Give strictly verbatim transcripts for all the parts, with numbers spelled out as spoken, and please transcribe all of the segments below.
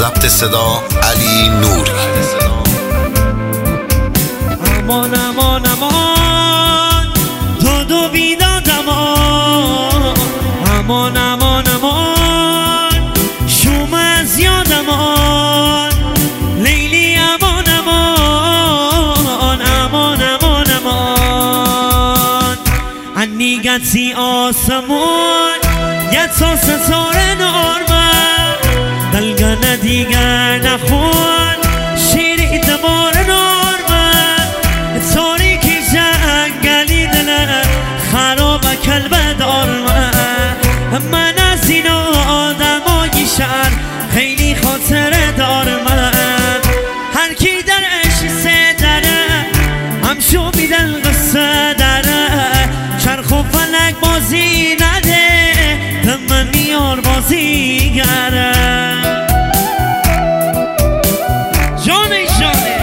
ضبط صدا علی نوری. امان امان امان تو دو بیداد امان امان امان امان شوم از یاد امان لیلی امان امان امان امان امان انی گتی آسمون یه تا ستاره نورمن دلگانه دیگر نخون شیری دمار نورمن تاریکی جنگلی دل خراب کلب دارمن من از این آدمای شهر خیلی خاطره دارمن هر کی در عشق سه دره همشو میدن قصه دره چرخ و فلک بازی نده به من میار بازی گره جانه جانه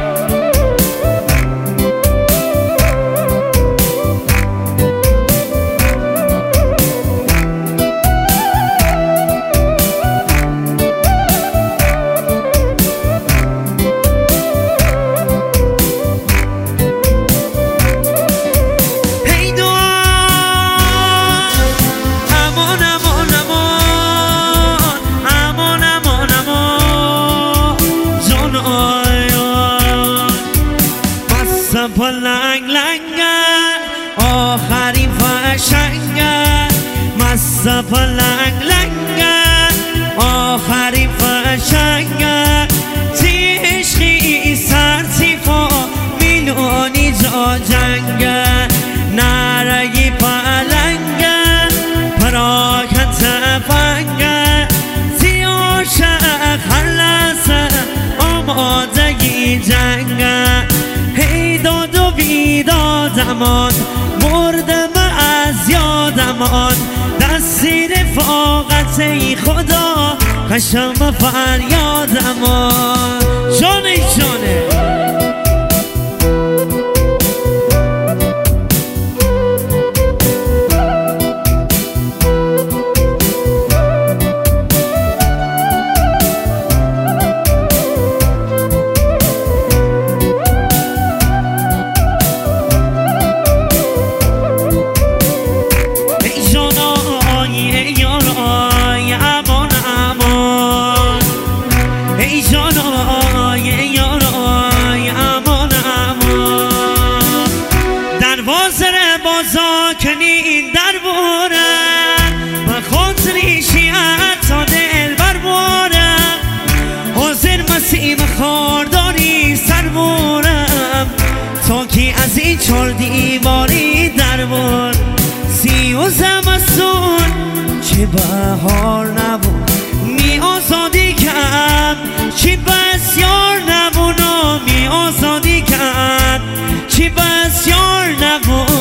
لنگ لنگن آخرین فشنگن مصف لنگ لنگن آخرین فشنگن تی عشقی سرتی فا میلونی جا جنگن نرگی پلنگن پراکن تفنگن تی عاشق خلصه آمادگی جنگن بیدادمان مردم از یادمان دستی رفاقت ای خدا قشم فریادمان جانه جانه کنین در بورم و خاطری شیعت تا دل بر بورم حاضر مسیح خارداری سر بورم تا کی از این چار دیواری در بور سی و زمستون چه بهار نبود می آزادی کم چه بسیار نبود می آزادی کم چه بسیار نبود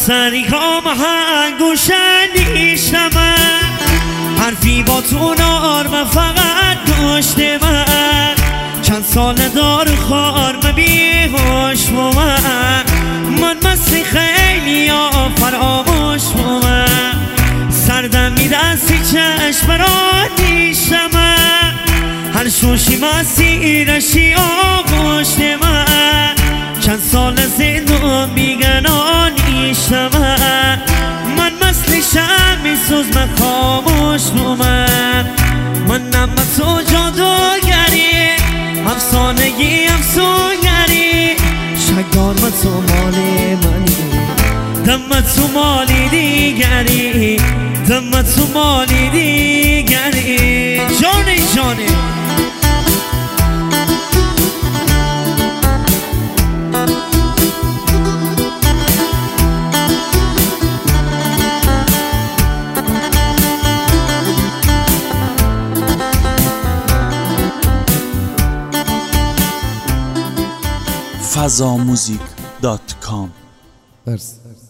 سری کام هنگوش نیشتمن حرفی با تو نارم فقط داشته من چند سال دار خار بیهوش با من من مثل خیلی ها فراموش با من سردم میدستی چشم را نیشتمن هر شوشی مسیرشی آغوشت من چند سال زندان بیگناه نیشتمن من مثل شمی سوز من خاموش رو من من نم تو جادوگری افسانگی افسونگری شگار من تو مالی منی دم تو مالی دیگری دم تو مالی دیگری جانی جانی فضاموزیک دات کام. مرسی.